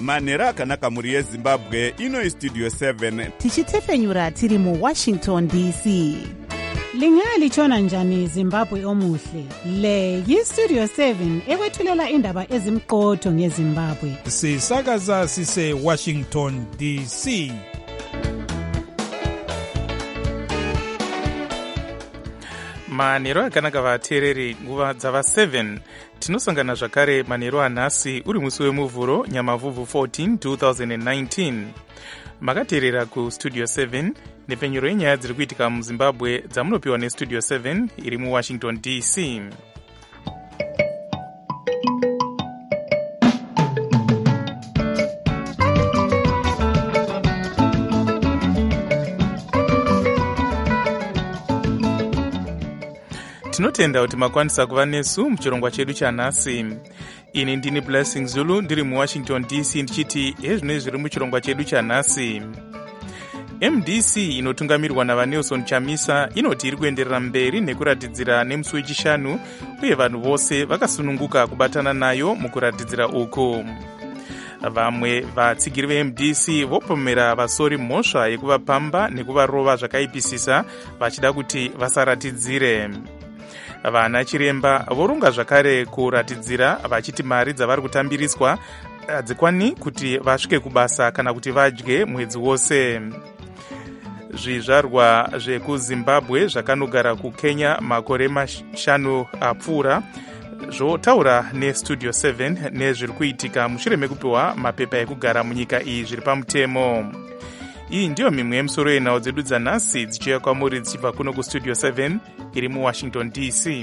manhero akanaka mhuri yezimbabwe. Ino Studio 7 tichitefenyura tiri muWashington DC. Lingalitshona njani Zimbabwe omuhle? Le yiStudio 7 ekwethulela indaba ezimqotho ngeZimbabwe. Sisakaza sise Washington DC. manhero akanaka vateereri, nguva dzava 7 tinosangana zvakare manhero anhasi uri musi wemuvhuro nyamavhuvhu 14 2019. makateerera kustudio 7 nepfenyuro yenyaya dziri kuitika muzimbabwe dzamunopiwa nestudio 7 iri muwashington DC. tinotenda kuti makwanisa kuva nesu muchirongwa chedu chanhasi. ini ndini Blessing Zulu ndiri muwashington DC ndichiti hezvino zviri muchirongwa chedu chanhasi. MDC inotungamirwa navanelson chamisa inoti iri kuenderera mberi nekuratidzira nemusi wechishanu, uye vanhu vose vakasununguka kubatana nayo mukuratidzira uku. vamwe vatsigiri veMDC vopomera vasori mhosva yekuvapamba nekuvarova zvakaipisisa vachida kuti vasaratidzire. vana chiremba voronga zvakare kuratidzira vachiti mari dzavari kutambiriswa hadzikwani kuti vasvike kubasa kana kuti vadye mwedzi wose. zvizvarwa zvekuzimbabwe zvakanogara kukenya makore 5 apfuura zvotaura nestudio 7 nezviri kuitika mushure mekupiwa mapepa ekugara munyika iyi zviri pamutemo. iyi ndiyo mimwe yemusoro yenhau dzedu dzanhasi dzichiuya kwamuri dzichibva kuno kustudio 7 iri muwashington DC.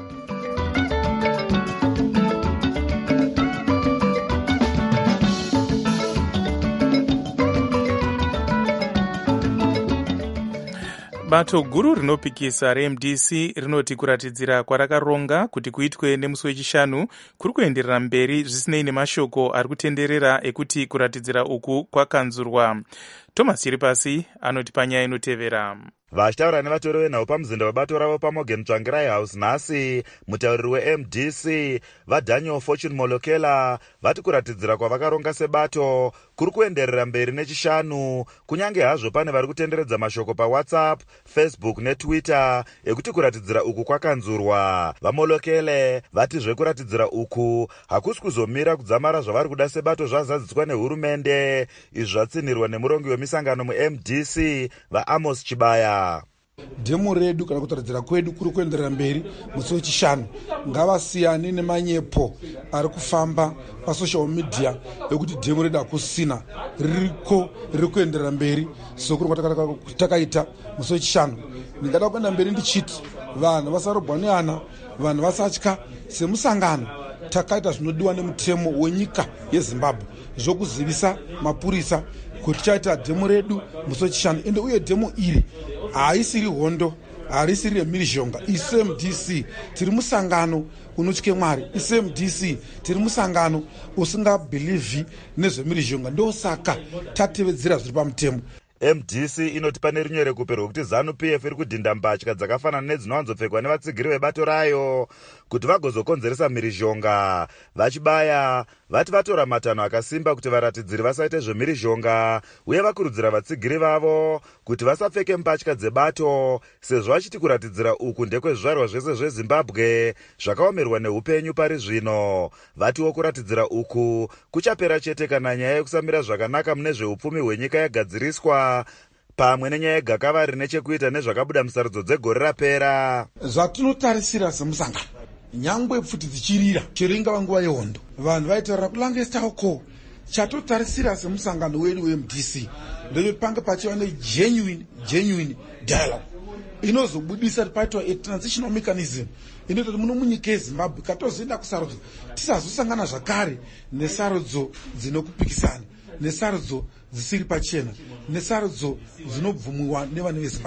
bato guru rinopikisa reMDC rinoti kuratidzira kwarakaronga kuti kuitwe nemusi wechishanu kuri kuenderera mberi zvisinei nemashoko ari kutenderera ekuti kuratidzira uku kwakanzurwa. Thomas Chiripasi anoti panyaya inotevera. vachitaura nevatori venhau pamuzinda webato ravo paMorgan Tsvangirai House nhasi, mutauriri weMDC vaDaniel Fortune Molokela vati kuratidzira kwavakaronga sebato kuri kuenderera mberi nechishanu, kunyange hazvo pane vari kutenderedza mashoko paWhatsApp, Facebook neTwitter ekuti kuratidzira uku kwakanzurwa. VaMolokele vati zvekuratidzira uku hakusi kuzomira kudzamara zvavari kuda sebato zvazadziswa nehurumende. izvi zvatsinirwa nemurongi wemisangano muMDC vaAmos Chibaya. dhemu redu kana kutaridzira kwedu kuri kuenderera mberi musi wechishanu. ngavasiyane nemanyepo ari kufamba pasocial media ekuti dhemu redu hakusina, riri kuenderera mberi sokuri kwatakaita musi wechishanu. ndingada kuenda mberi ndichiti vanhu vasarobwa neana, vanhu vasatya. semusangano takaita zvinodiwa nemutemo wenyika yeZimbabwe zvokuzivisa mapurisa kuti chaita dhemu redu musi wechishanu. ende uye dhemu iri haisiri hondo, harisiri remhirizhonga. iSMDC tiri musangano unotye Mwari. iSMDC tiri musangano usingabhilivhi nezvemhirizhonga. ndosaka tatevedzera zviri pamutemo. MDC inoti pane runyore kupe rwokuti ZANU-PF iri kudhinda mbatya dzakafanana nedzinowanzopfekwa nevatsigiri vebato rayo kuti vagozokonzeresa mhirizhonga. Vachibaya vati vatora matanho akasimba kuti varatidziri vasaite zvemhirizhonga, uye vakurudzira vatsigiri vavo kuti vasapfeke mbatya dzebato sezvo vachiti kuratidzira uku ndekwezvizvarwa zvese zveZimbabwe zvakaomerwa neupenyu pari zvino. Vatiwo kuratidzira uku kuchapera chete kana nyaya yekusamira zvakanaka mune zveupfumi hwenyika yagadziriswa, pamwe nenyaya yegakava rine chekuita nezvakabuda musarudzo dzegore rapera. zvatinotarisira semusangano, nyangwe pfuti dzichirira chero ingava nguva yehondo, vanhu vaitaura kulangestaoko. chatotarisira semusangano wedu weMDC ndekuti pange pachiva negenuine dialogue inozobudisa paitwa a transitional mechanism inoita kuti muno munyika yeZimbabwe katozoenda kusarudzo tisazosangana zvakare nesarudzo dzinokupikisana, nesarudzo dzisiri pachena, nesarudzo dzinobvumiwa nevana veZimbabwe.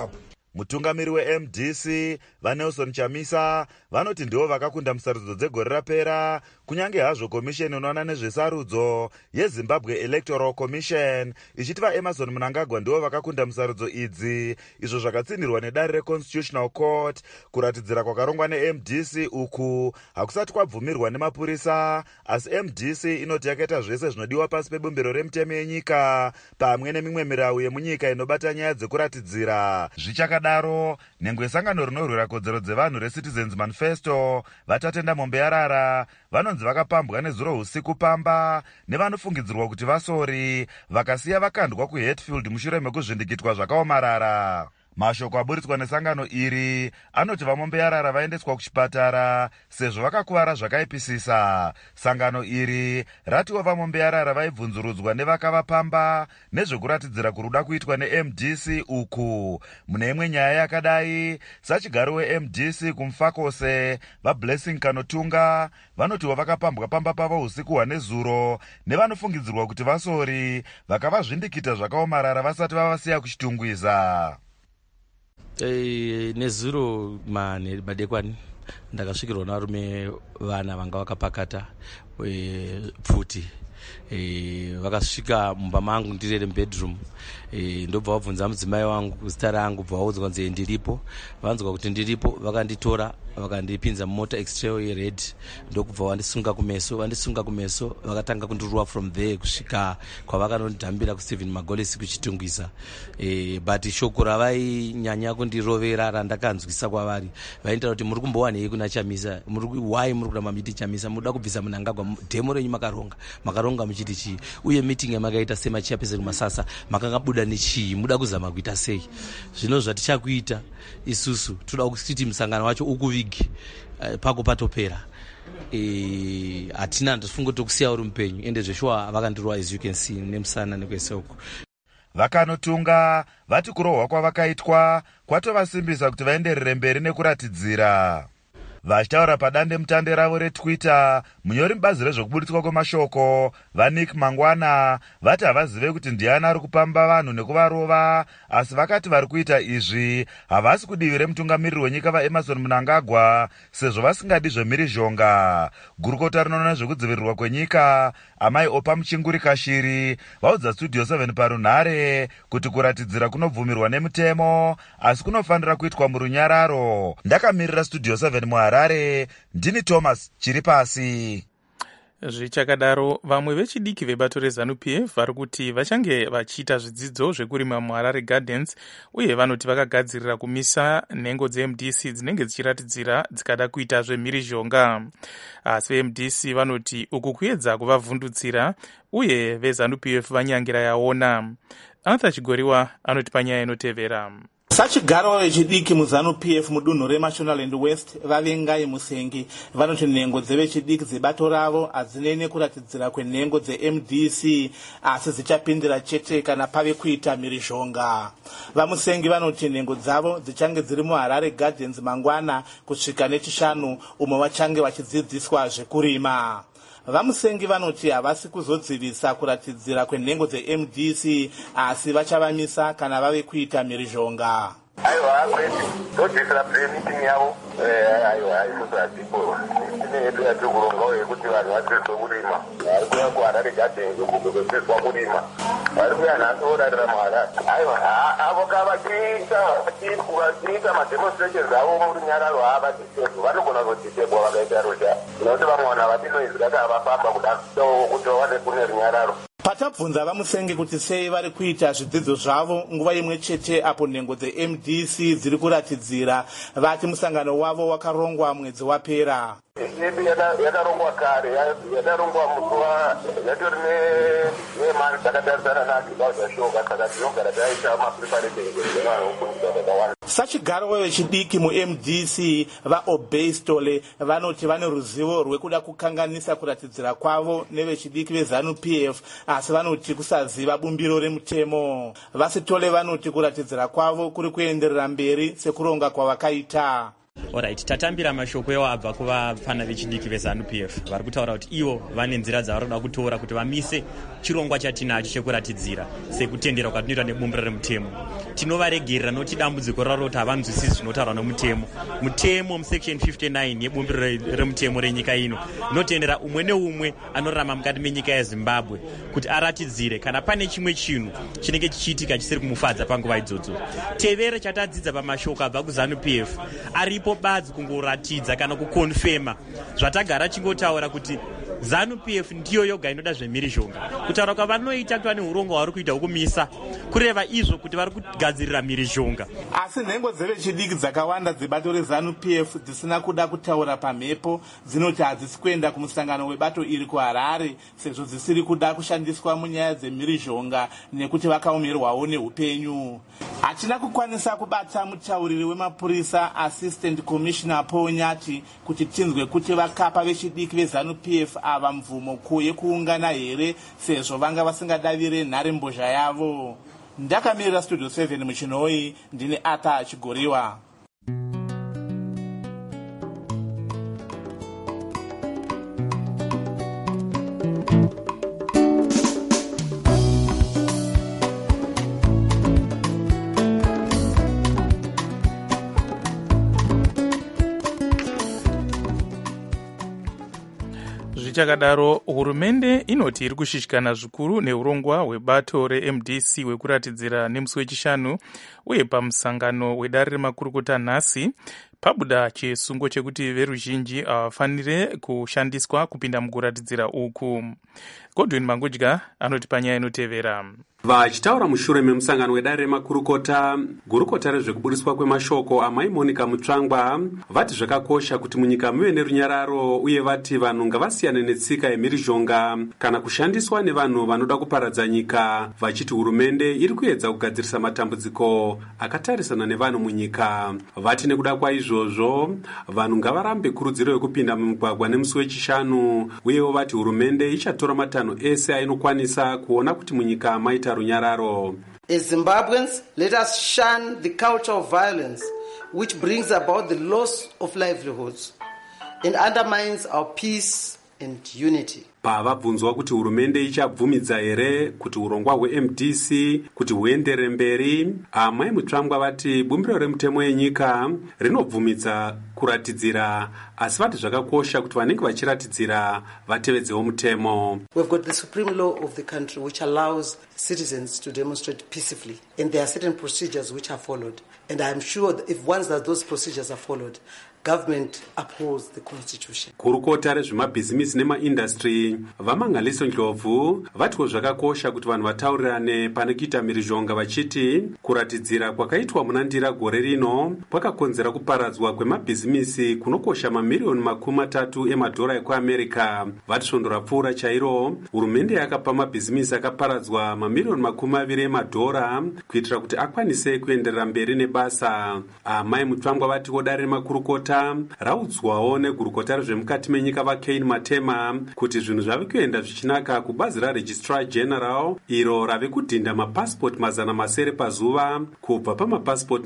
Mutungamiri weMDC vaNelson Chamisa vanoti ndivo vakakunda musarudzo dzegore rapera, kunyange hazvo komisheni inoona nezvesarudzo yeZimbabwe Electoral Commission ichiti vaEmmerson Mnangagwa ndivo vakakunda musarudzo idzi, izvo zvakatsinirwa nedare reConstitutional Court. Kuratidzira kwakarongwa neMDC uku hakusati kwabvumirwa nemapurisa, asi MDC inoti yakaita zvese zvinodiwa pasi pebumbiro remutemo yenyika pamwe nemimwe mirau yemunyika inobata nyaya dzekuratidzira. Zvichakadaro, nhengo yesangano rinorwira kodzero dzevanhu reCitizens Manifesto vatatenda mombe yarara vanonzi vakapambwa nezuro usiku pamba nevanofungidzirwa kuti vasori vakasiya vakandwa kuHatfield mushure mekuzvindikitwa zvakaomarara. Mashoko aburitswa nesangano iri anoti vamombe yarara vaendeswa kuchipatara sezvo vakakuvara zvakaipisisa. Sangano iri ratiwo vamombe yarara vaibvunzurudzwa nevakavapamba nezvekuratidzira kuruda kuitwa neMDC uku. Mune imwe nyaya yakadai, sachigaro weMDC kumufakose vaBlessing Kanotunga vanotiwo vakapambwa pamba pavo usiku hwanezuro nevanofungidzirwa kuti vasori vakavazvindikita zvakaomarara vasati vavasiya kuchitungwiza. Nezuro madekwana ndakasvikirwa narume vana vanga vakapakata pfuti. Vakasvika mumba mangu ndirere mubedroom, ndobva vabvunza mudzimai wangu zita rangu, bva vaudzwa kunzi ndiripo. Vanzwa kuti ndiripo, vakanditora vakandipinza mumota X-Trail yered, ndokubva vandisunga kumeso, vakatanga kundiruwa from there kusvika kwavakanondambira kuStephen Magolisi kuchitungwiza. But shoko ravainyanya kundirovera randakanzwisa kwavari vaitaura kuti muri kumbowanei kuna Chamisa, why muri kuramba muchiti Chamisa, muda kubvisa Mnangagwa, dhemo renyu makaronga muchiti chii, uye meeting yamakaita semachairperson kumasasa makanga buda nechii, muda kuzama kuita sei. Zvino zvatichakuita isusu toda kuti musangano wacho ukuvigi pako patopera. Hatina ndofungo tokusiya uri mupenyu, ende zveshuwa vakandirwa as you can see nemusana nekwese uku. Vakanotunga vati kurohwa kwavakaitwa kwatovasimbisa kuti vaenderere mberi nekuratidzira. Vachitaura padande mutande ravo reTwitter, munyori mubazi rezvokubuditswa kwemashoko vaNick Mangwana vati havazive kuti ndiani ari kupamba vanhu nekuvarova, asi vakati vari kuita izvi havasi kudivi remutungamiriri wenyika vaEmmerson Mnangagwa sezvo vasingadi zvemhirizhonga. Gurukota rinoona zvekudzivirirwa kwenyika Amai Opa Muchinguri Kashiri vaudza Studio 7 parunhare kuti kuratidzira kunobvumirwa nemutemo asi kunofanira kuitwa murunyararo. Ndakamirira Studio 7 muHarare, ndini Thomas Chiripasi. Zvichakadaro, vamwe vechidiki vebato reZANU-PF vari kuti vachange vachiita zvidzidzo zvekurima muHarare Gardens, uye vanoti vakagadzirira kumisa nhengo dzeMDC dzinenge dzichiratidzira dzikada kuita zvemhirizhonga. Asi veMDC vanoti uku kuedza kuvavhundutsira, uye veZANU-PF vanyangira yaona. Arthur Chigoriwa anoti panyaya inotevera. Sachigaro vechidiki muZANU-PF mudunhu reMashonaland West vavengai Musengi vanoti nhengo dzevechidiki dzebato ravo hadzinei kuratidzira kwenhengo dzeMDC asi dzichapindira chete kana pave kuita mhirizhonga. VaMusengi vanoti nhengo dzavo dzichange dziri muHarare Gardens mangwana kusvika neChishanu umo vachange vachidzidziswa zvekurima. VaMusengi vanoti havasi kuzodzivisa kuratidzira kwenhengo dzeMDC asi vachavamisa kana vave kuita mhirizhonga. Aiwa kwete todzisira meeting yavo isusu hatipo ine yedu yatikurongawo yekuti vanhu vadzidziswe kurima vari kuya kuHarare Gardens kudzidziswa kurima vari kuya nhasi vodarira muHarare. Aiwa avo vachiita mademonstrations avo murunyararo havadisebwa vanogona kudisebwa vakaita rosha nokuti vamwe vanhu havatinoizira kuti havafamba kuda kuti vawane kune runyararo. Patabvunza VaMusengi kuti sei vari kuita zvidzidzo zvavo nguva imwe chete apo nhengo dzeMDC dziri kuratidzira, vati musangano wavo wakarongwa mwedzi wapera. Yedu yakarongwa kare, yakarongwa mukuva yatori nemani dzakatarisana naDzibao zvashoka, saka tinogara taita mapreparation kufundisa zvakawanda. Sachigaro vechidiki muMDC vaObey Stole vanoti vane ruzivo rwekuda kukanganisa kuratidzira kwavo nevechidiki veZANU-PF asi vanoti kusaziva bumbiro remutemo. VaSitole vanoti kuratidzira kwavo kuri kuenderera mberi sekuronga kwavakaita. Alright, tatambira mashoko ewo abva kuvafana vechidiki veZANU-PF vari kutaura kuti ivo vane nzira dzavari kuda kutora kuti vamise chirongwa chatinacho chekuratidzira sekutendera kwatinoita nebumbiro remutemo. Tinovaregerera nokuti dambudziko raro kuti havanzwisisi zvinotaurwa nemutemo. Mutemo musection 59 yebumbiro remutemo renyika ino inotendera umwe neumwe anorarama mukati menyika yeZimbabwe kuti aratidzire kana pane chimwe chinhu chinenge chichiitika chisiri kumufadza panguva idzodzo. Tevere chatadzidza pamashoko abva kuZANU-PF aripo badzi kungoratidza kana kukonfema zvatagara chingotaura kuti ZANU-PF ndiyo yoga inoda zvemhirizhonga. Kutaura kwavanoita kuti vane urongo hwavari kuita hukumisa kureva izvo kuti vari kugadzirira mhirizhonga. Asi nhengo dzevechidiki dzakawanda dzebato reZANU-PF dzisina kuda kutaura pamhepo dzinoti hadzisi kuenda kumusangano webato iri kuHarare sezvo dzisiri kuda kushandiswa munyaya dzemhirizhonga nekuti vakaomerwawo neupenyu. Hatina kukwanisa kubata mutauriri wemapurisa Assistant Commissioner Paul Nyati kuti tinzwe kuti vakapa vechidiki veZANU-PF ava mvumo yekuungana here sezvo vanga vasingadavire nharembozha yavo. Ndakamirira Studio 7 muchinoi, ndine Arthur Chigoriwa. Zvichakadaro, hurumende inoti iri kushishikana zvikuru neurongwa hwebato reMDC hwekuratidzira nemusi wechishanu uye pamusangano wedare remakurukota nhasi pabuda chisungo chekuti veruzhinji havafanire kushandiswa kupinda mukuratidzira uku. Godwin Mangudya anoti panyaya inotevera. Vachitaura mushure memusangano wedare remakurukota, gurukota rezvekuburiswa kwemashoko amai Monica Mutsvangwa vati zvakakosha kuti munyika muve nerunyararo uye vati vanhu ngavasiyane netsika yemhirizhonga kana kushandiswa nevanhu vanoda kuparadza nyika, vachiti hurumende iri kuedza kugadzirisa matambudziko akatarisana nevanhu munyika. Vati nekuda kwaizvozvo vanhu ngavarambe kurudziro yekupinda mumugwagwa nemusi wechishanu, uyewo vati hurumende ichatora matanho ese ainokwanisa kuona kuti munyika maita runyararo. As Zimbabweans, let us shun the culture of violence which brings about the loss of livelihoods and undermines our peace and unity. Pavabvunzwa kuti hurumende ichabvumidza here kuti urongwa hweMDC kuti huendere mberi, amai Mutsvangwa vati bumbiro remutemo yenyika rinobvumidza kuratidzira, asi vati zvakakosha kuti vanenge vachiratidzira vatevedzewo mutemo. We've got the supreme law of the country which allows citizens to demonstrate peacefully, and there are certain procedures which are followed, and I am sure that if once that those procedures are followed, government upholds the constitution. Kurukota rezvemabhizimisi nemaindustry vamangaliso Ndlovu vatiwo zvakakosha kuti vanhu vataurirane pane kuita mhirizhonga, vachiti kuratidzira kwakaitwa munandira gore rino kwakakonzera kuparadzwa kwemabhizimisi kunokosha mamiliyoni $30 emadhora ekuAmerica. Vati svondo rapfuura chairo, hurumende yakapa mabhizimisi akaparadzwa mamiliyoni $20 emadhora kuitira kuti akwanise kuenderera mberi nebasa. Amai Mutsvangwa vatiwo dare remakurukota raudzwawo negurukota rezvemukati menyika vaKane Matema kuti zvinhu zvave kuenda zvichinaka kubazi raRegistrar General iro rave kudhinda mapasipoti 700 pazuva kubva pamapasipoti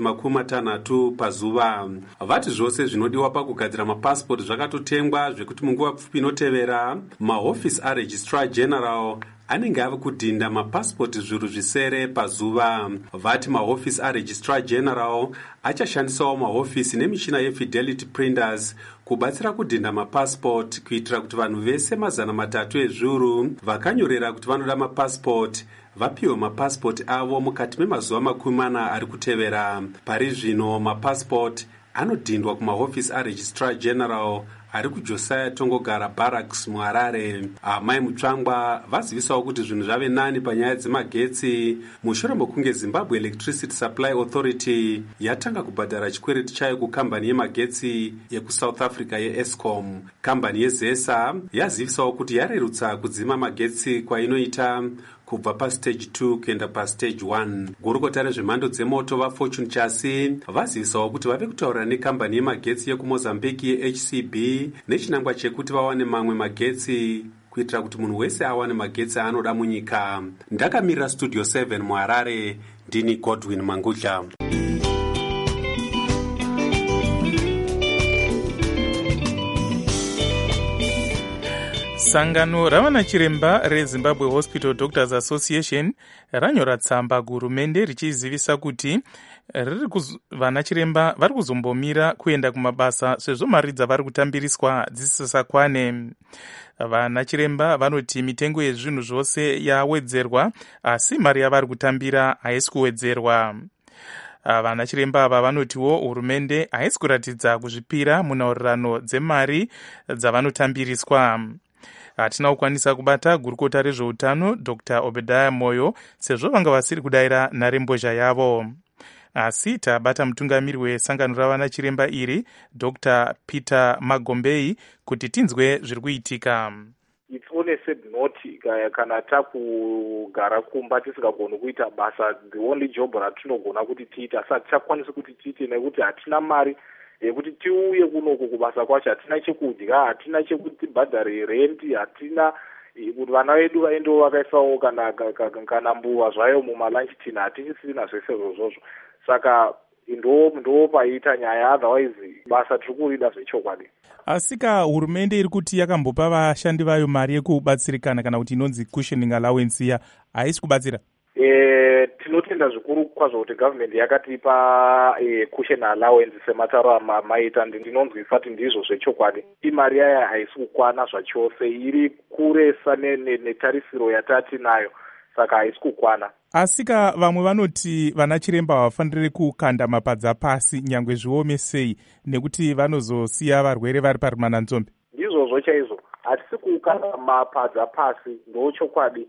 60 pazuva. Vati zvose zvinodiwa pakugadzira mapasipoti zvakatotengwa zvekuti munguva pfupi inotevera mahofisi aRegistrar General anenge ave kudhinda mapasipoti 7,000 pazuva. Vati mahofisi aRegistrar General achashandisawo mahofisi nemichina yeFidelity Printers kubatsira kudhinda mapasipoti kuitira kuti vanhu vese 300 ezviuru vakanyorera kuti vanoda mapasipoti vapiwe mapasipoti avo mukati memazuva 40 ari kutevera. Pari zvino mapasipoti anodhindwa kumahofisi aRegistrar General ari kuJosiah Tongogara Barracks muHarare. Amai Mutsvangwa vazivisawo kuti zvinhu zvave nani panyaya dzemagetsi mushure mokunge Zimbabwe Electricity Supply Authority yatanga kubhadhara chikwereti chayo kukambani yemagetsi yekuSouth Africa yeEscom. Kambani yeZESA yazivisawo kuti yarerutsa kudzima magetsi kwainoita kubva pastage 2 kuenda pastage 1. Gurukota rezvemhando dzemoto vaFortune Chasi vazivisawo kuti vave kutaura nekambani yemagetsi yekuMozambique yeHCB nechinangwa chekuti vawane mamwe magetsi kuitira kuti munhu wese awane magetsi anoda munyika. Ndakamirira Studio 7 muHarare, ndini Godwin Mangudya. sangano ravanachiremba rezimbabwe hospital doctors association ranyora tsamba kuhurumende richizivisa kuti vanachiremba vari kuzombomira kuenda kumabasa sezvo mari dzavari kutambiriswa dzisisakwane. Vanachiremba vanoti mitengo yezvinhu zvose yawedzerwa asi mari yavari kutambira haisi kuwedzerwa. Vanachiremba ava vanotiwo hurumende haisi kuratidza kuzvipira munhaurirano dzemari dzavanotambiriswa. Hatina kukwanisa kubata gurukota rezveutano Dr. Obadiah Moyo sezvo vanga vasiri kudayira nharembozha yavo. Asi tabata mutungamiri wesangano ravanachiremba iri Dr. Peter Magombei kuti tinzwe zviri kuitika. It's only a sad note kana takugara kumba tisingagoni kuita basa. The only job ratinogona kuti tiite asi hatichakwanisi kuti tiite nekuti hatina mari yekuti tiuye kunoku kubasa kwacho. Hatina chekudya, hatina chekuti bhadhare renti, hatina kuti vana vedu vaendewo vakaisawo kana mbuva zvayo mumalunch tin, hatichisina zvese zvozvozvo. Saka ndo paita nyaya, otherwise basa tiri kurida zvechokwadi. Asika hurumende iri kuti yakambopa vashandi vayo mari yekubatsirikana kana kuti inonzi cushioning allowance iya haisi kubatsira? Tinotenda zvikuru kwazvo kuti government yakatipa cushion allowance sematauro amaita. Ndinonzwisa kuti ndizvo zvechokwadi. Imari yaya haisi kukwana zvachose, iri kuresa netarisiro yatati nayo, saka haisi kukwana. Asika vamwe vanoti vanachiremba havafaniri kukanda mapadza pasi nyangwe zviome sei nekuti vanozosiya varwere vari parimananzombe. Ndizvozvo chaizvo, hatisi kukanda mapadza pasi, ndochokwadi.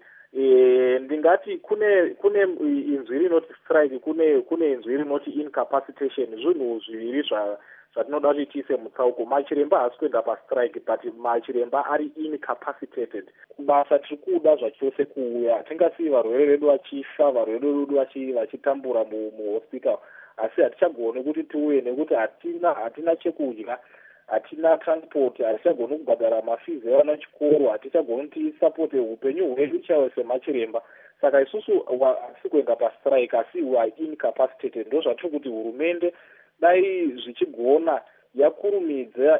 Ndingati kune inzwi rinoti strike, kune inzwi rinoti incapacitation. Zvinhu zviviri zvatinoda kuti tiise mutsauko. Machiremba haasi kuenda pastrike, but machiremba ari incapacitated. Kubasa tiri kuda zvachose kuuya. Hatingasiyi varwere vedu vachifa, varwere vedu vachitambura muhospital, asi hatichagoni kuti tiuye nekuti hatina chekudya, hatina transport, hatichagoni kubhadhara mafizi evana chikoro, hatichagoni tisapote upenyu hwedu chaiwo semachiremba. Saka isusu hatisi kuenda pastrike, asi we are incapacitated. Ndo zvatiri kuti hurumende dai zvichigona yakurumidza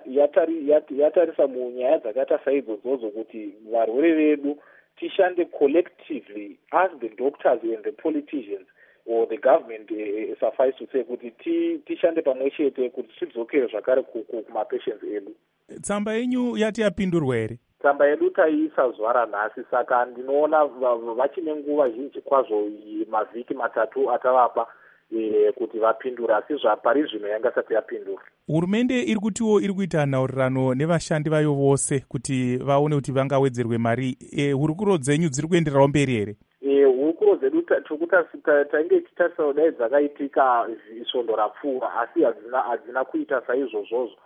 yatarisa munyaya dzakaita saidzodzo kuti varwere vedu tishande collectively as the doctors and the politicians or the government suffice to say kuti tishande pamwe chete kuti tidzokere zvakare kumapatients edu. Tsamba yenyu yati yapindurwa here? Tsamba yedu taiisa zuva ranhasi, saka ndinoona vachine nguva zhinji kwazvo, mavhiki matatu atavapa kuti vapindura, asi zvapari zvino yanga isati yapindura. Hurumende iri kutiwo iri kuita nhaurirano nevashandi vayo vose kuti vaone kuti vangawedzerwe mari. Hurukuro dzenyu dziri kuendererawo mberi here? Hurukuro dzedu tainge tichitarisa dai dzakaitika svondo rapfuura, asi hadzina kuita saizvozvozvo.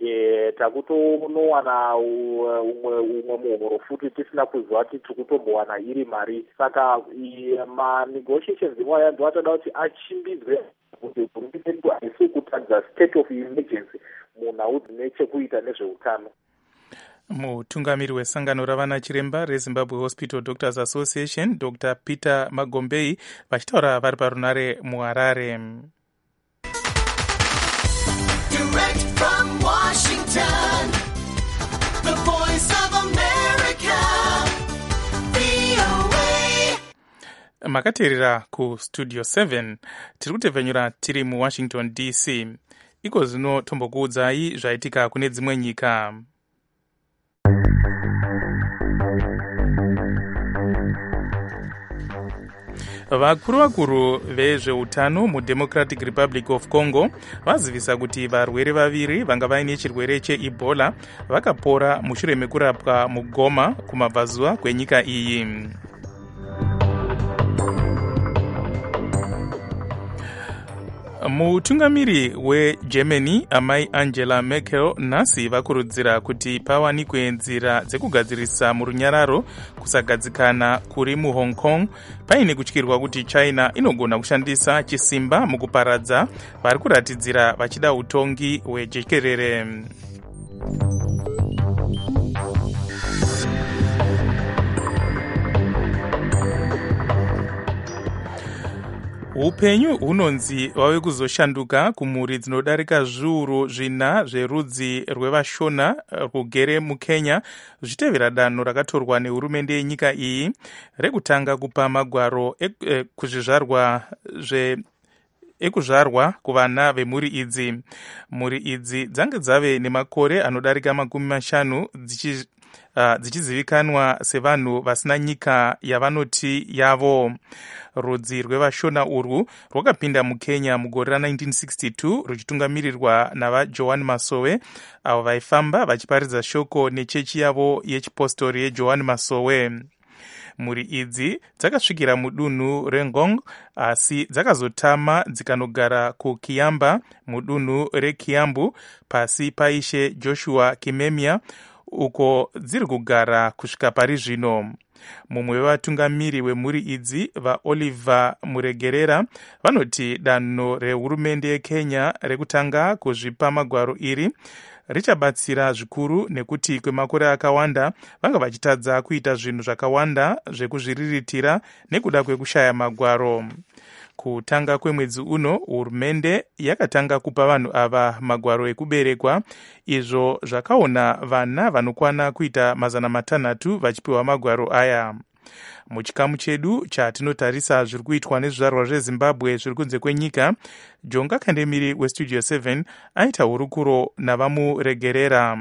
Takutonowana umwe muhoro futi tisina kuziva kuti tiri kutombowana iri mari. Saka manegotiations imwe ndo atoda kuti achimbidzwe kuti hurumende haisi kutadza state of emergency munhau dzine chekuita nezveutano. Mutungamiri wesangano ravanachiremba rezimbabwe hospital doctors association Dr. Peter Magombei vachitaura vari parunare muHarare. Direct from Washington, the voice of America, VOA. Makateerera kustudio 7 tiri kutevhenyura tiri muWashington DC. Iko zvino tombokuudzai zvaitika kune dzimwe nyika. Vakuru vezveutano muDemocratic Republic of Congo vazivisa kuti varwere vaviri vanga vaine chirwere cheEbola vakapora mushure mekurapwa muGoma kumabvazuva kwenyika iyi. Mutungamiri weGermany amai Angela Merkel nhasi vakurudzira kuti pawanikwe nzira dzekugadzirisa murunyararo kusagadzikana kuri muHong Kong paine kutyirwa kuti China inogona kushandisa chisimba mukuparadza vari kuratidzira vachida utongi hwejekerere. upenyu hunonzi wave kuzoshanduka kumhuri dzinodarika zviuru 4 zverudzi rwevashona rwugere mukenya zvichitevera danho rakatorwa nehurumende yenyika iyi rekutanga kupa magwaro ekuzvarwa kuvana vemhuri idzi. Mhuri idzi dzange dzave nemakore anodarika 50 dzichizivikanwa sevanhu vasina nyika yavanoti yavo. Rudzi rwevashona urwu rwakapinda mukenya mugore ra1962 ruchitungamirirwa navajohani masowe avo vaifamba vachiparidza shoko nechechi yavo yechipostori yejohani masowe. Mhuri idzi dzakasvikira mudunhu reNgong asi dzakazotama dzikanogara kuKiamba mudunhu reKiambu pasi paishe Joshua Kimemia uko dziri kugara kusvika pari zvino. Mumwe wevatungamiri wemhuri idzi vaOliver Muregerera vanoti danho rehurumende yeKenya rekutanga kuzvipa magwaro iri richabatsira zvikuru nekuti kwemakore akawanda vanga vachitadza kuita zvinhu zvakawanda zvekuzviriritira nekuda kwekushaya magwaro. Kutanga kwemwedzi uno hurumende yakatanga kupa vanhu ava magwaro ekuberekwa, izvo zvakaona vana vanokwana kuita 600 vachipiwa magwaro aya. Muchikamu chedu chatinotarisa zviri kuitwa nezvizvarwa zveZimbabwe zviri kunze kwenyika, Jonga Kandemiri weStudio 7 aita hurukuro navamuregerera.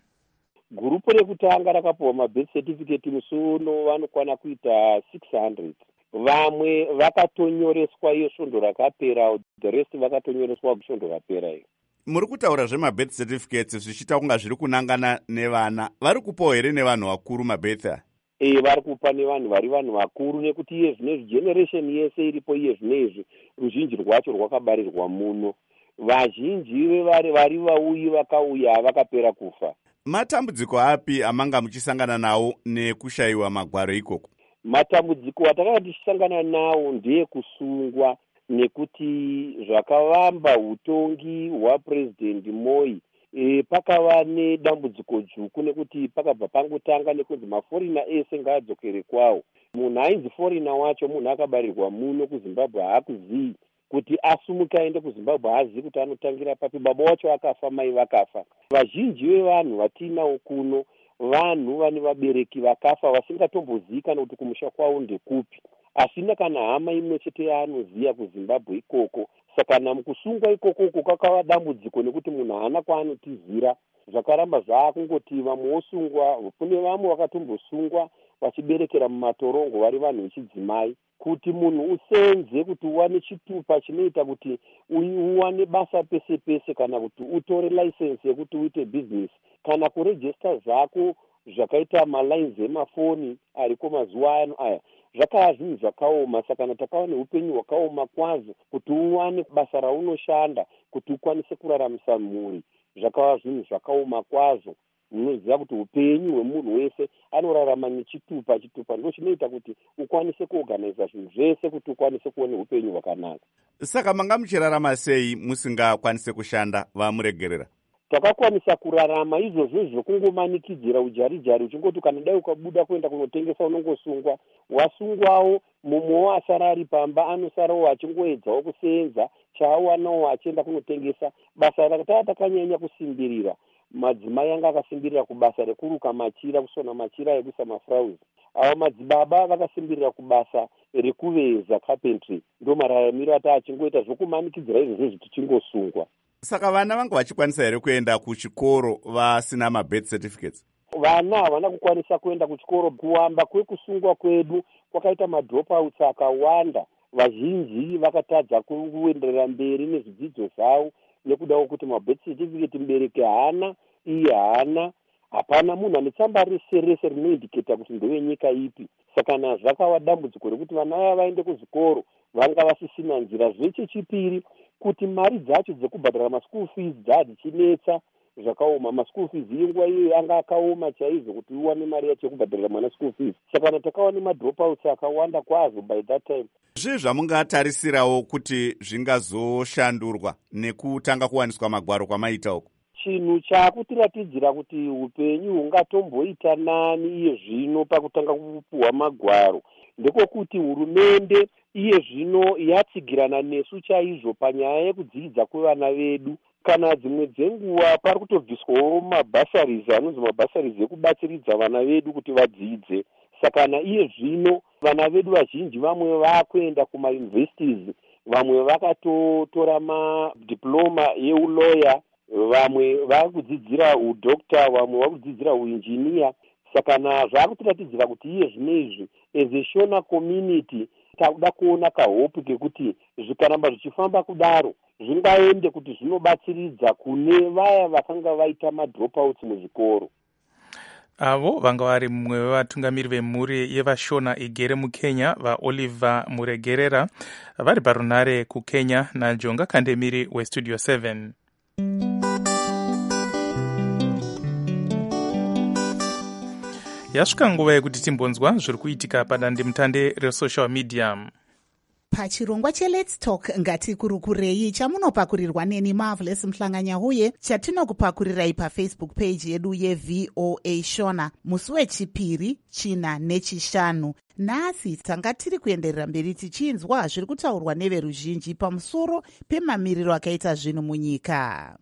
Gurupu rekutanga rakapiwa mabirth certificate musi uno vanokwana kuita 600. Vamwe vakatonyoreswa iyo svondo rakapera, the rest vakatonyoreswa svondo rapera iyo. Muri kutaura zvemabirth certificates zvichita kunga zviri kunangana nevana. Vari kupawo here nevanhu vakuru mabirth? Vari kupa nevanhu vari vanhu vakuru nekuti iye zvinezvi generation yese iripo iye zvinezvi ruzhinji rwacho rwakabarirwa muno. Vazhinji vari vauyi vakauya vakapera kufa. Matambudziko api amanga muchisangana nawo nekushayiwa magwaro ikoko? Matambudziko atakanga tichisangana nawo ndeyekusungwa nekuti zvakavamba utongi hwaPresident Moi. Pakava nedambudziko dzvuku nekuti pakabva pangotanga nekunzi maforina ese ngaadzokere kwawo. Munhu ainzi forina wacho munhu akabarirwa muno kuZimbabwe haakuzivi kuti asumuka aende kuZimbabwe haazivi kuti anotangira papi. Baba wacho akafa, mai vakafa. Vazhinji vevanhu vatinawo kuno vanhu vane vabereki vakafa vasingatombozivikana kuti kumusha kwavo ndekupi, asina kana hama imwe chete yaanoziva kuZimbabwe ikoko. Saka namukusungwa ikoko kakava dambudziko nekuti munhu haana kwaanotizira. Zvakaramba zvaakungoti vamwe vosungwa, kune vamwe vakatombosungwa vachiberekera mumatorongo vari vanhu vechidzimai. Kuti munhu usenze kuti uwane chitupa chinoita kuti uwane basa pese pese kana kuti utore license yekuti uite business kana kurejista zvako zvakaita malines emafoni ariko mazuva ano aya, zvakava zvinhu zvakaoma. Saka natakawa neupenyu hwakaoma kwazvo kuti uwane basa raunoshanda kuti ukwanise kuraramisa mhuri. Zvakava zvinhu zvakaoma kwazvo. Munoziva kuti upenyu hwemunhu wese anorarama nechitupa. Chitupa ndo chinoita kuti ukwanise kuorganiza zvinhu zvese kuti ukwanise kuona upenyu hwakanaka. Saka manga muchirarama sei musingakwanise kushanda vamuregerera? Takakwanisa kurarama izvozvo zvokungomanikidzira ujarijari uchingoti kana dai ukabuda kuenda kunotengesa unongosungwa. Wasungwawo mumwewo asara ari pamba anosarawo achingoedzawo kusenza chaawanawo achienda kunotengesa. Basa rakatava takanyanya kusimbirira. Madzimai anga akasimbirira kubasa rekuruka machira, kusona machira ekuisa mafurauzi. Ava madzibaba vakasimbirira kubasa rekuveza carpentry. Ndo mararamiro ata achingoita zvokumanikidzira izvozvo zvichichingosungwa. Saka vana vanga vachikwanisa here kuenda kuchikoro vasina mabirth certificates? Vana havana kukwanisa kuenda kuchikoro. Kuwamba kwekusungwa kwedu kwakaita madropouts akawanda. Vazhinji vakatadza kuenderera mberi nezvidzidzo zvavo nekudawo kuti mabirth certificate mubereki haana, iye haana. Hapana munhu ane tsamba rese rinoindiketa kuti ndewenyika ipi. Saka nazvakava dambudziko rekuti vana vaya vaende kuzvikoro vanga vasisina nzira. Zvechipiri kuti mari dzacho dzekubhadhara maschool fees dzadzichinetsa zvakaoma. Maschool fees yenguva iyoyo anga akaoma chaizvo kuti uwane mari yacho yekubhadharira mwana school fees. Saka takawa nemadropouts akawanda kwazvo by that time. Zvii zvamungatarisirawo kuti zvingazoshandurwa nekutanga kuwaniswa magwaro kwamaita uko? Chinhu chakutiratidzira kuti upenyu hungatomboita nani iye zvino pakutanga kupuwa magwaro ndekokuti hurumende iye zvino yatsigirana nesu chaizvo panyaya yekudzidza kwevana vedu. Kana dzimwe dzenguva pari kutobviswawo mabhasaris anonzi mabhasaris ekubatsiridza vana vedu kuti vadzidze. Saka iye zvino vana vedu vazhinji vamwe vakuenda kumauniversities, vamwe vakatotora madiploma yeuloya, vamwe vakudzidzira udokta, vamwe vakudzidzira uinjiniya. Saka zvakutiratidzira kuti iye zvino izvi as a Shona community takuda kuona kahope kekuti zvikaramba zvichifamba kudaro zvingaende kuti zvinobatsiridza kune vaya vakanga vaita madropouts muzvikoro. Avo vanga vari mumwe wevatungamiri vemhuri yevashona igere mukenya vaOliver Muregerera vari parunare kukenya naJonga Kandemiri westudio 7. Yasvika nguva yekuti timbonzwa zviri kuitika padandemutande resocial media. Pachirongwa cheLet's Talk ngatikurukurei chamunopakurirwa neni Marvelous Mhlanganya huye chatinokupakurirai paFacebook page yedu yeVOA Shona musi wechipiri, china nechishanu. Nhasi tanga tiri kuenderera mberi tichinzwa zviri kutaurwa neveruzhinji pamusoro pemamiriro akaita zvinhu munyika.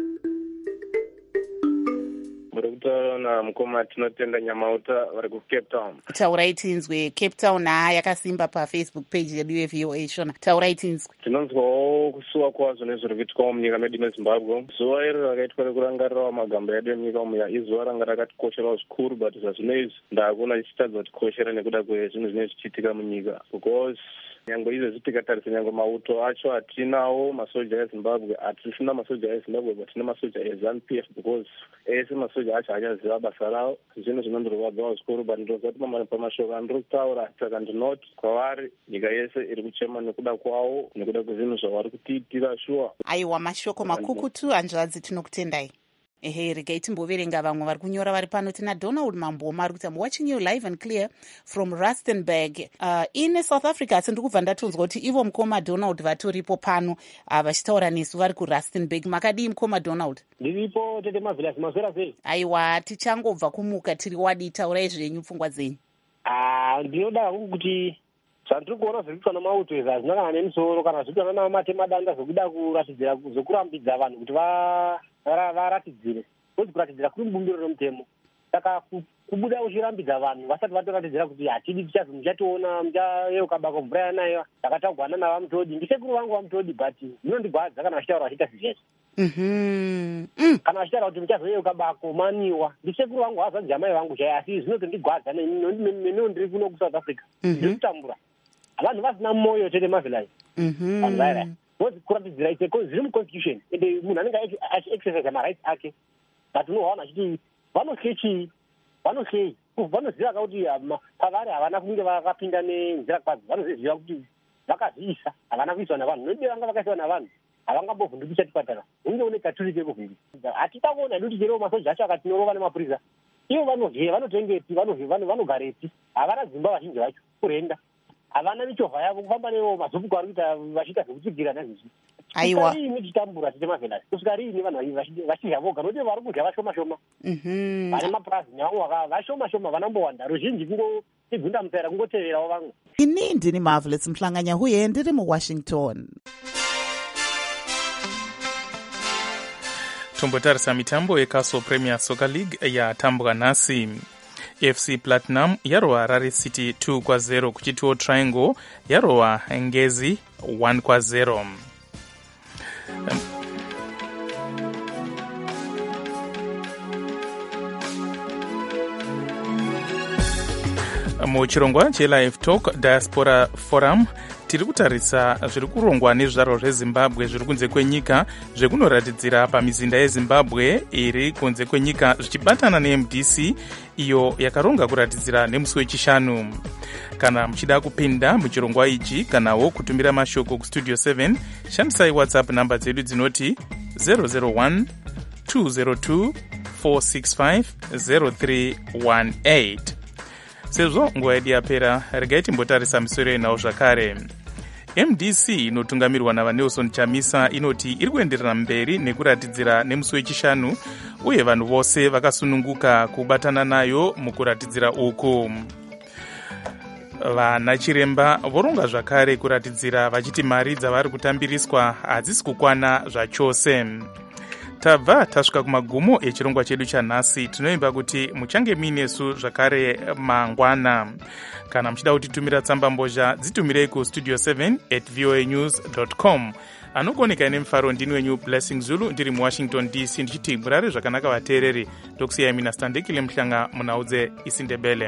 Muri kutaura namukoma tinotenda Nyamauta vari kuCape Town. Taurai tinzwe. Cape Town yakasimba paFacebook page yedu yeVOA Shona. Taurai tinzwe. Tinonzwawo kusuwa kwazvo nezviri kuitwawo munyika medu meZimbabwe. Zuva iri rakaitwa rekurangarirawo magambo edu emunyika umu izuva ranga rakatikosherawo zvikuru, but zvazvino izvi ndakuona ichitadza kutikoshera nekuda kwezvinhu zvinenge zvichiitika munyika, because nyangwe izvezvi tikatarisa nyangwe mauto acho hatinawo masoja eZimbabwe, hatisina masoja eZimbabwe, but tina masoja eZANU-PF, because ese masoja acho hachaziva basa ravo. Zvinhu zvinondirwadzawo zvikuru, but ndinozati pamashoko andiri kutaura, saka ndinoti kwavari nyika yese iri kuchema nekuda kwavo, nekuda kwezvinhu zvavari kutiitira shuwa. Aiwa, mashoko makukutu hanzvadzi, tinokutendai. Ehe, regai timboverenga vamwe vari kunyora vari pano. Tina Donald Mamboma ari kuti I'm watching you live and clear from Rustenburg in South Africa. Asi ndikubva ndatonzwa kuti ivo mukoma Donald vatoripo pano vachitaura nesu vari kuRustenburg. Makadii mukoma Donald? Ndiripo tete Marvelous, mazvera sei? Aiwa, tichangobva kumuka tiri wadi, taurai zvenyu pfungwa dzenyu. Ndinoda kuti zvandiri kuona zviri kuitwa namauto izvi hazvina kana nemusoro kana zviri kuitwa namatemadanda zvokuda kuratidzira zokurambidza vanhu kuti varatidzire uzi kuratidzira kuri mubumbiro remutemo. Saka kubuda uchirambidza vanhu vasati vatoratidzira kuti hatidi tichazi muchationa muchayeuka bako mvura yanayo takatagwana navamutodi. Ndisekuru vangu vamutodi, but zvinondigwadza kana vachitaura vachiita zvizvezvo. Kana vachitaura kuti muchazoyeuka bako maniwa, ndisekuru vangu hazvanzi jamai vangu chai, asi zvinotondigwadza neniwo ndiri kuno kuSouth Africa ndiri kutambura. Vanhu vasina moyo tete Marvelous. Vanhu vaira kuratidzira zviri muconstitution, ende munhu anenge achiexercise marights ake, but unoona achiti vanohlei vanoziva kuti pavari havana kunge vakapinda nenzira kwadzo, vanoziva kuti vakazviisa havana kuiswa navanhu, node vanga vakaiswa navanhu havangambovhunduki chatikwatara hunge une katuri kekuvhunduka. Hatita kuona duti chero masoja acho akatinorova nemapurisa, ivo vanotengepi, vanogarepi, havana dzimba vazhinji vacho kurenda, havana michovha yavo kufamba nevo mazupuko vari kuita vachiita zvekutsigira nezvizvi. Aiwa, kusika riini tichitambura tete Marvelous, kusika riini vanhu vachidya voga, nokuti vari kudya vashoma-shoma, vane mapurazi nevamwe vashoma-shoma vanambowanda, ruzhinji kungotigunda mutsvaira kungoteverawo vamwe. ini ndini Marvelous Mhlanganya huye ndiri muWashington. Tombotarisa mitambo yeCastle Premier Soccer League yatambwa nhasi. FC Platinum yarova Rare City 2-0 kuchituo Triangle yarova Ngezi 1-0. Muchirongwa cheLive Talk Diaspora Forum tiri kutarisa zviri kurongwa nezvizvarwa zveZimbabwe zviri kunze kwenyika zvekunoratidzira pamizinda yeZimbabwe iri kunze kwenyika zvichibatana neMDC iyo yakaronga kuratidzira nemusi wechishanu. Kana muchida kupinda muchirongwa ichi kanawo kutumira mashoko kustudio 7 shandisai WhatsApp namba dzedu dzinoti 001 202 465 0318. Sezvo nguva yedu yapera, regai timbotarisa misoro yenawo zvakare. MDC inotungamirwa navaNelson Chamisa inoti iri kuenderera mberi nekuratidzira nemusi wechishanu, uye vanhu vose vakasununguka kubatana nayo mukuratidzira uku. vana chiremba voronga zvakare kuratidzira vachiti mari dzavari kutambiriswa hadzisi kukwana zvachose. Tabva tasvika kumagumo echirongwa chedu chanhasi. Tinoimba kuti muchange minesu zvakare mangwana. Kana muchida kutitumira tsamba mbozha dzitumirei kustudio 7@voanews.com. Anogoneka nemufaro ndini wenyu Blessing Zulu ndiri muWashington DC ndichiti murare zvakanaka vateereri. Ndokusiyai mina Standekile Mhlanga munaudze isindebele.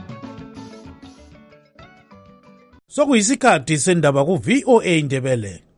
Sokuyisikhathi sendaba ku VOA Ndebele.